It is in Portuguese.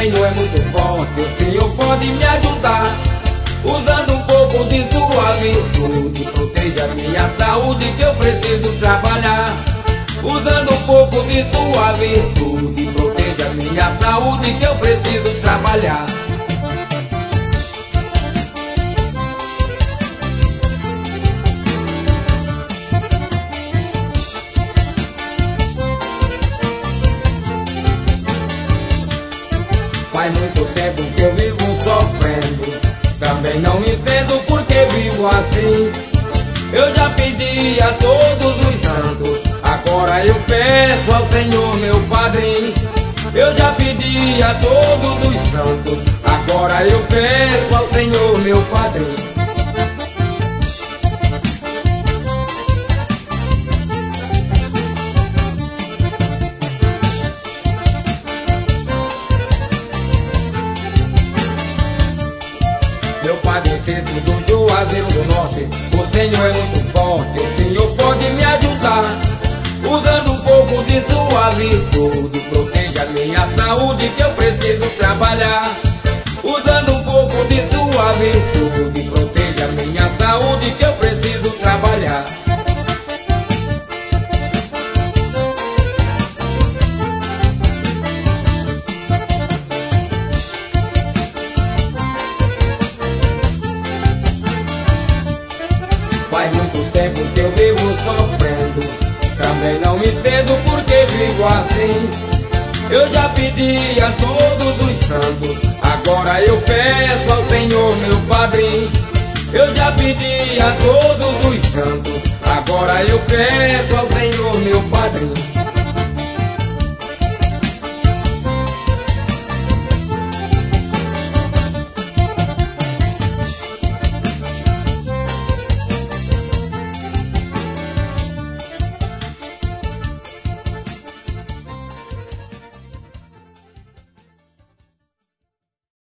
Senhor é muito forte, o Senhor pode me ajudar. Usando um pouco de sua virtude, proteja minha saúde que eu preciso trabalhar. Usando um pouco de sua virtude, proteja minha saúde que eu preciso trabalhar. Faz muito tempo que eu vivo sofrendo, também não entendo por que vivo assim. Eu já pedi a todos os santos, agora eu peço ao Senhor meu padrinho. Eu já pedi a todos os santos, agora eu peço ao Senhor meu padrinho. Meu Padre Centro do Juazeiro do Norte, o Senhor é muito forte, o Senhor pode me ajudar. Usando um pouco de sua virtude, proteja minha saúde que eu preciso trabalhar. Usando um pouco de sua virtude, proteja minha saúde que eu preciso trabalhar. Faz muito tempo que eu vivo sofrendo, também não entendo por que vivo assim. Eu já pedi a todos os santos, agora eu peço ao Senhor meu padrinho. Eu já pedi a todos